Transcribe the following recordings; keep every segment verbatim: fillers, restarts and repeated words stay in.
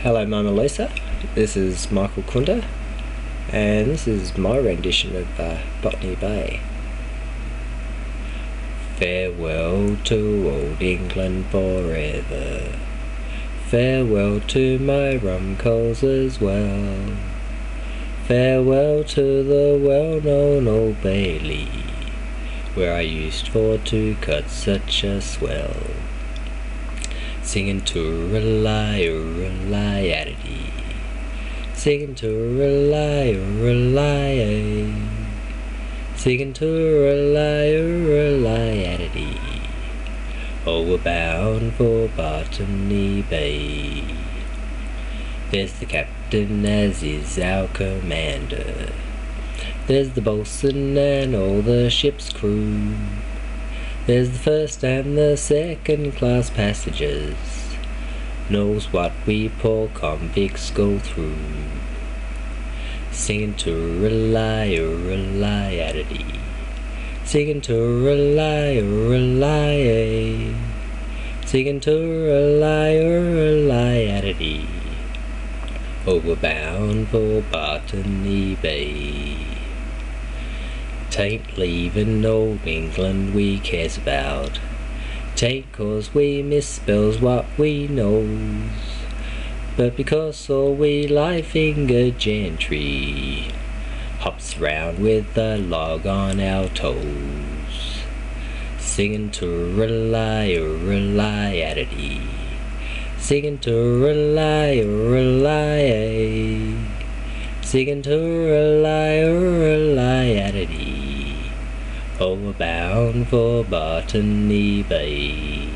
Hello Mona Lisa, this is Michael Kunda and this is my rendition of uh, Botany Bay. Farewell to old England forever, farewell to my rum coals as well, farewell to the well-known Old Bailey, where I used for to cut such a swell. Singing to rely, rely, adity. Singing to rely, rely. Singing to rely, rely, adity. Oh, we're bound for Botany Bay. There's the captain as is our commander. There's the boatswain and all the ship's crew. There's the first and the second class passengers, knows what we poor convicts go through. Singing to rely, rely, adity. Singing to rely, rely. Singing to rely, rely, adity. Oh, we're bound for Botany Bay. 'Tain't leaving old England we cares about, 'tain't cause we misspells what we knows, but because all we lie-fingered gentry hops round with a log on our toes. Singing to rely, rely, adity. Singing to rely, rely. Singing to rely, rely, adity. Oh, we're bound for Botany Bay.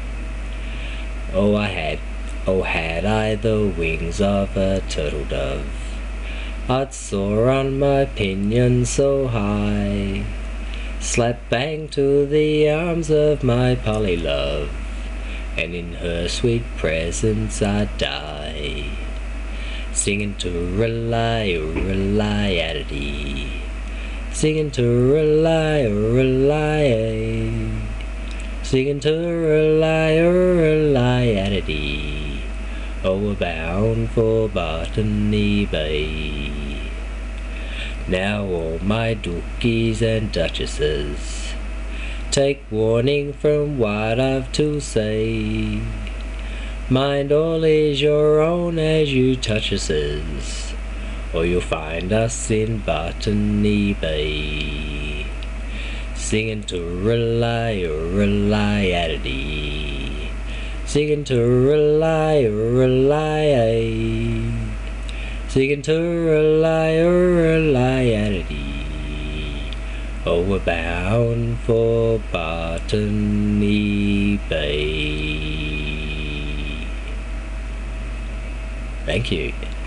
Oh, I had, oh, had I the wings of a turtle dove, I'd soar on my pinions so high, slap bang to the arms of my Polly love, and in her sweet presence I'd die. Singing to rely, rely, adity. Singing to rely, rely. Singing to rely, rely, adity. Oh, we're bound for Botany Bay. Now all my dukies and duchesses, take warning from what I've to say. Mind all is your own as you touch us, or you'll find us in Botany Bay. Singing to rely, rely, adity. Singing to rely, rely. Singing to rely, rely, adity. Oh, we're bound for Botany Bay. Thank you.